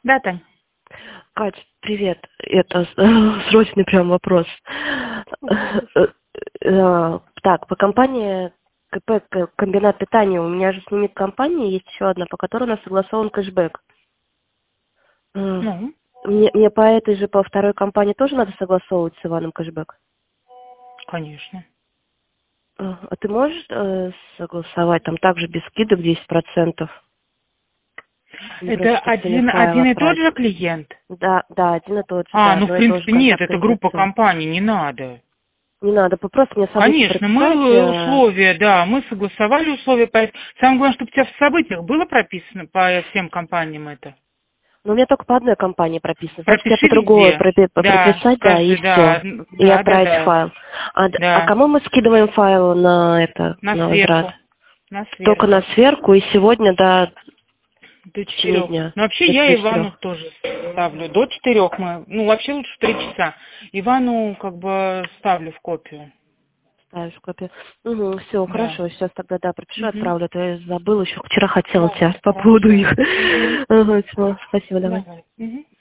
Да, Тань. Кать, привет. Это срочный прям вопрос. Так, по компании КП «Комбинат питания» у меня же с ними компания, есть еще одна, по которой у нас согласован кэшбэк. Ну, Мне по этой же, по второй компании тоже надо согласовывать с Иваном кэшбэк? конечно. А ты можешь согласовать там также без скидок 10%? Мне Это просто чтобы сегодня файл один и тот отправить. же клиент? Да, один и тот же, да, Ну, в одно и то же принципе, нет, это контактное группа лицо. компаний, не надо. Не надо, просто мне события Конечно, мы прописать. условия, да, мы согласовали условия. Самое главное, чтобы у тебя в событиях было прописано по всем компаниям это. Но у меня только по одной компании прописано. Значит, я Пропиши по другой везде. Да, прописать, да, и скажи, все. да, И да, да, отправить да, файл. А да, кому мы скидываем файл на на возврат? сверху, на Только на сверху. сверку и сегодня До в течение 4. дня. Ну, вообще, До я 4. Ивану тоже ставлю. До 4 мы, вообще лучше в 3 часа. Ивану как бы ставлю в копию. Ставишь копию. Угу, все, Да. хорошо. Сейчас тогда, да, пропишу, Угу. отправлю. А то я забыла, еще вчера хотела тебя Давай, по поводу хорошо. их. Угу. Ага, всё, спасибо, давай. Давай. Угу.